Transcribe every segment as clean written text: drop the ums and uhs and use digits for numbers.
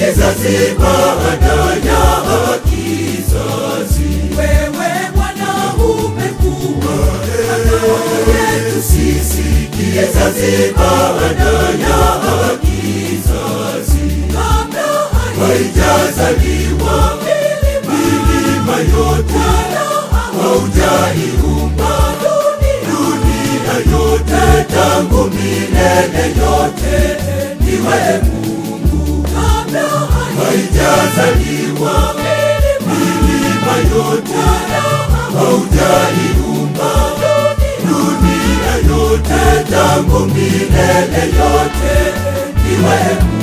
kizazi baada ya kizazi. Wewe Bwana umekuwa makao yetu sisi, kizazi baada ya kizazi. Kabla haijazaliwa milima yote, haujaiumba dunia yote. Tangu milele yote niwe Mungu. Kabla haijazaliwa milima yote, haujaiumba dunia yote. Tangu milele yote niwe Mungu.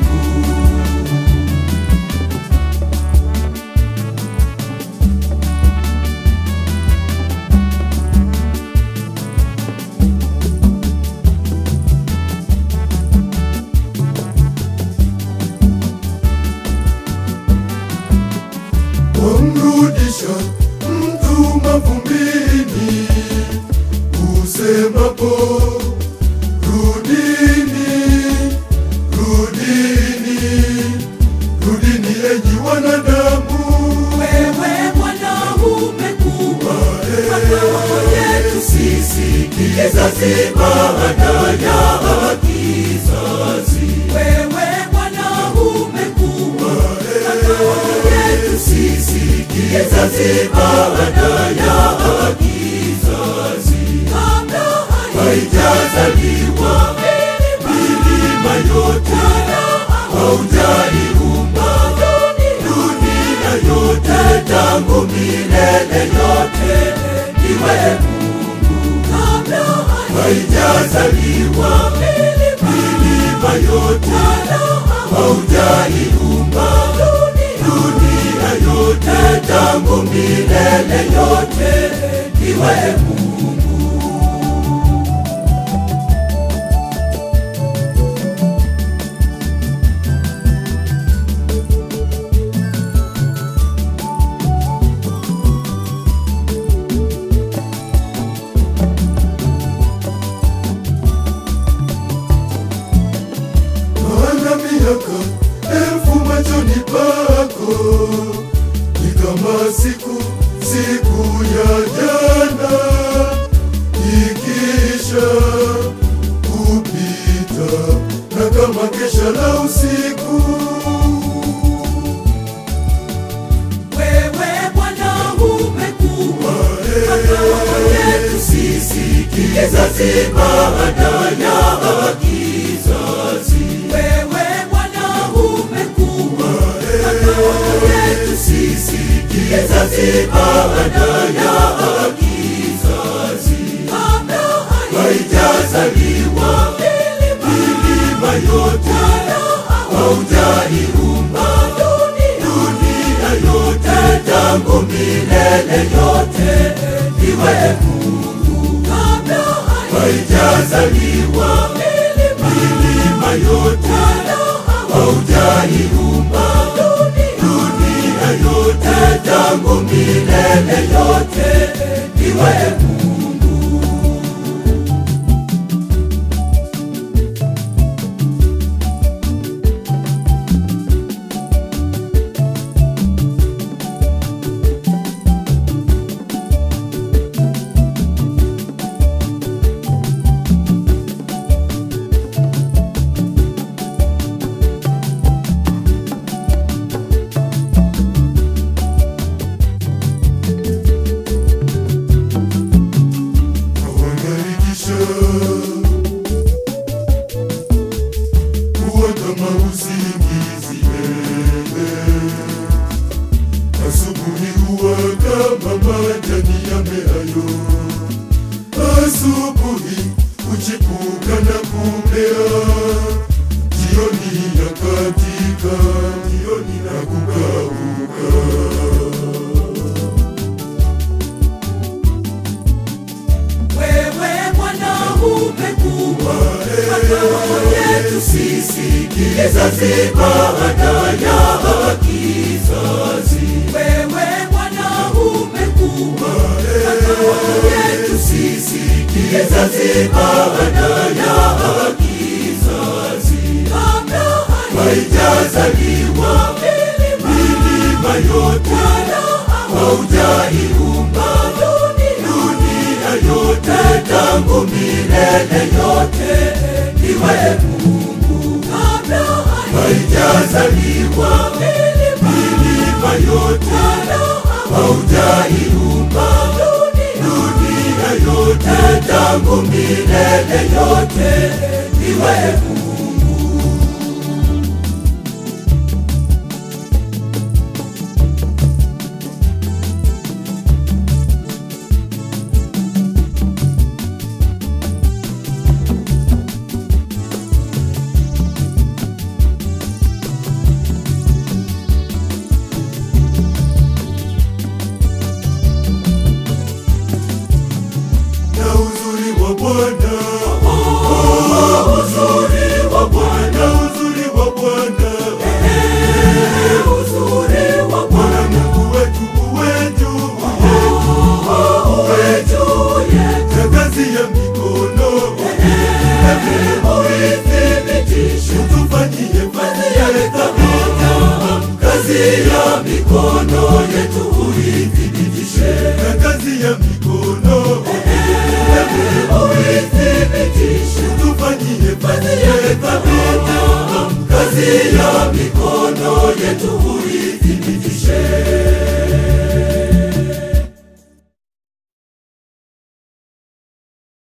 Wamrudisha mtu mavumbini, usemapo rudini, rudini, rudini enyi wanadamu. Wewe Bwana umekuwa makao yetu sisi, kizazi baada ya kizazi. Wewe Bwana umekuwa makao yetu sisi, kizazi baada ya kizazi. Kabla haijazaliwa milima yote, haujaiumba dunia yote. Tangu milele yote niwe Mungu. Kabla haijazaliwa milima yote, haujaiumba dunia yote. Tangu milele yote niwe Mungu. Maana miaka elfu machoni pako ni kama siku ya jana, ikisha kupita na kama kesha la usiku. Wewe Bwana umekuwa makao yetu sisi, kizazi baada ya kizazi. Wewe Bwana umekuwa makao yetu sisi, kizazi baada ya kizazi. Kabla haijazaliwa milima yote, haujaiumba dunia yote. Tangu milele yote niwe Mungu. Kabla haijazaliwa milima yote, haujaiumba dunia yote. Tangu milele yote niwe Mungu. Kuwa kama usingizi asubuhi huwa kama majani yameayo, asubuhi huchipuka na kumea, jioni yakatika, jioni na kukauka. Wewe Bwana umekuwa makao yetu sisi, kizazi baada ya kizazi. Wewe Bwana umekuwa makao yetu sisi, kizazi baada ya kizazi. Kabla haijazaliwa yote haujaiumba dunia yote, tangu milele yote iwe Mungu. Haijazaliwa milima yote haujaiumba dunia yote, tangu milele yote iwe Mungu. Bwana